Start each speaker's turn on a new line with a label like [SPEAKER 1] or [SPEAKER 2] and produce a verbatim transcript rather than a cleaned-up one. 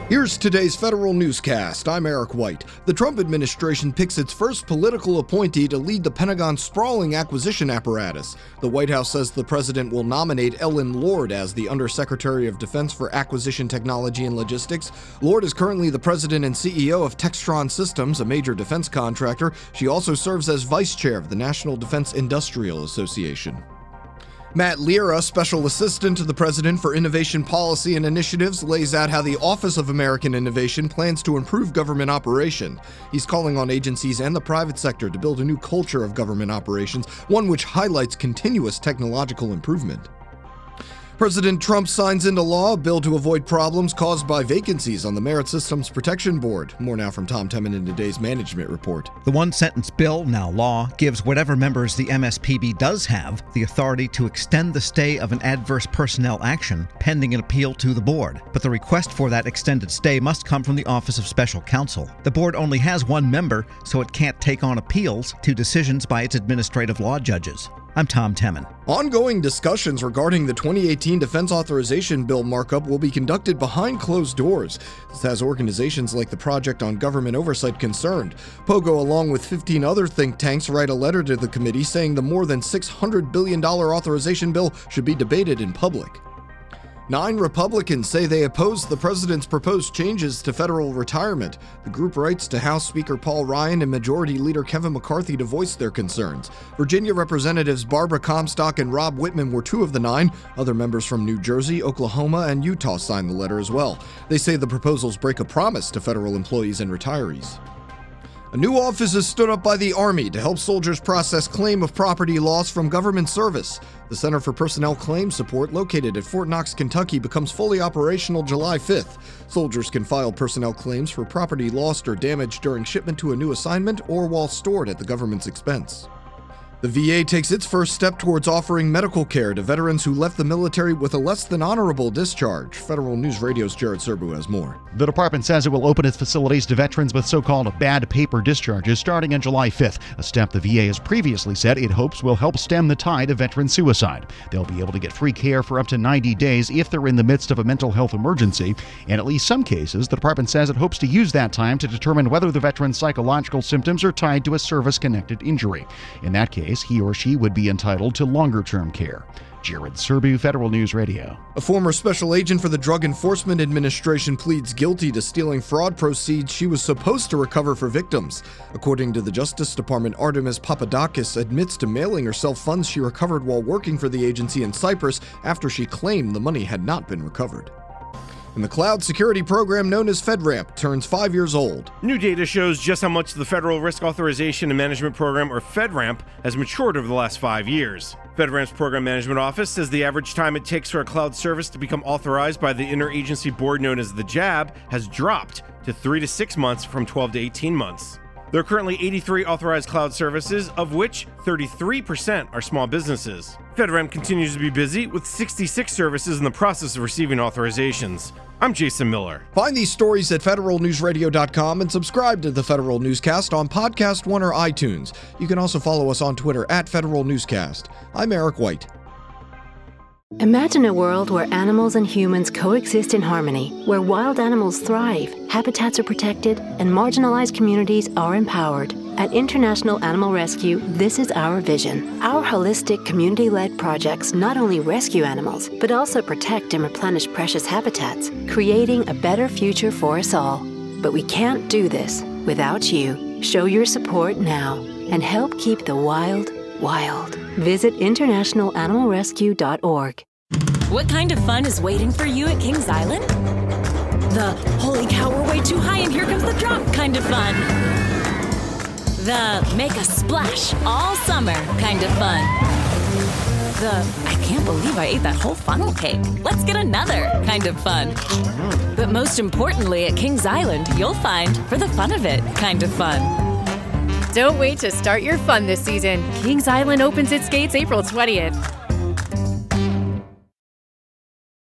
[SPEAKER 1] Here's today's Federal Newscast. I'm Eric White. The Trump administration picks its first political appointee to lead the Pentagon's sprawling acquisition apparatus. The White House says the president will nominate Ellen Lord as the Undersecretary of Defense for Acquisition Technology and Logistics. Lord is currently the president and C E O of Textron Systems, a major defense contractor. She also serves as vice chair of the National Defense Industrial Association. Matt Lira, Special Assistant to the President for Innovation Policy and Initiatives, lays out how the Office of American Innovation plans to improve government operation. He's calling on agencies and the private sector to build a new culture of government operations, one which highlights continuous technological improvement. President Trump signs into law a bill to avoid problems caused by vacancies on the Merit Systems Protection Board. More now from Tom Temin in today's Management Report.
[SPEAKER 2] The one-sentence bill, now law, gives whatever members the M S P B does have the authority to extend the stay of an adverse personnel action pending an appeal to the board. But the request for that extended stay must come from the Office of Special Counsel. The board only has one member, so it can't take on appeals to decisions by its administrative law judges. I'm Tom Temin.
[SPEAKER 1] Ongoing discussions regarding the twenty eighteen Defense Authorization Bill markup will be conducted behind closed doors. This has organizations like the Project on Government Oversight concerned. POGO, along with fifteen other think tanks, write a letter to the committee saying the more than six hundred billion dollars authorization bill should be debated in public. Nine Republicans say they oppose the president's proposed changes to federal retirement. The group writes to House Speaker Paul Ryan and Majority Leader Kevin McCarthy to voice their concerns. Virginia Representatives Barbara Comstock and Rob Whitman were two of the nine. Other members from New Jersey, Oklahoma, and Utah signed the letter as well. They say the proposals break a promise to federal employees and retirees. A new office is stood up by the Army to help soldiers process claim of property loss from government service. The Center for Personnel Claims Support, located at Fort Knox, Kentucky, becomes fully operational July fifth. Soldiers can file personnel claims for property lost or damaged during shipment to a new assignment or while stored at the government's expense. The V A takes its first step towards offering medical care to veterans who left the military with a less than honorable discharge. Federal News Radio's Jared Serbu has more.
[SPEAKER 3] The department says it will open its facilities to veterans with so-called bad paper discharges starting on July fifth, a step the V A has previously said it hopes will help stem the tide of veteran suicide. They'll be able to get free care for up to ninety days if they're in the midst of a mental health emergency. In at least some cases, the department says it hopes to use that time to determine whether the veteran's psychological symptoms are tied to a service-connected injury. In that case, he or she would be entitled to longer-term care. Jared Serbu, Federal News Radio.
[SPEAKER 1] A former special agent for the Drug Enforcement Administration pleads guilty to stealing fraud proceeds she was supposed to recover for victims. According to the Justice Department, Artemis Papadakis admits to mailing herself funds she recovered while working for the agency in Cyprus after she claimed the money had not been recovered. And the cloud security program known as FedRAMP turns five years old.
[SPEAKER 4] New data shows just how much the Federal Risk Authorization and Management Program, or FedRAMP, has matured over the last five years. FedRAMP's Program Management Office says the average time it takes for a cloud service to become authorized by the interagency board known as the J A B has dropped to three to six months from twelve to eighteen months. There are currently eighty-three authorized cloud services, of which thirty-three percent are small businesses. FedRAMP continues to be busy, with sixty-six services in the process of receiving authorizations. I'm Jason Miller.
[SPEAKER 1] Find these stories at federal news radio dot com and subscribe to the Federal Newscast on Podcast One or iTunes. You can also follow us on Twitter at Federal Newscast. I'm Eric White.
[SPEAKER 5] Imagine a world where animals and humans coexist in harmony, where wild animals thrive, habitats are protected, and marginalized communities are empowered. At International Animal Rescue, this is our vision. Our holistic, community-led projects not only rescue animals, but also protect and replenish precious habitats, creating a better future for us all. But we can't do this without you. Show your support now and help keep the wild, wild. Visit international animal rescue dot org.
[SPEAKER 6] What kind of fun is waiting for you at Kings Island? The holy cow, we're way too high and here comes the drop kind of fun. The make a splash all summer kind of fun. The I can't believe I ate that whole funnel cake. Let's get another kind of fun. But most importantly, at Kings Island, you'll find for the fun of it kind of fun.
[SPEAKER 7] Don't wait to start your fun this season. Kings Island opens its gates April twentieth.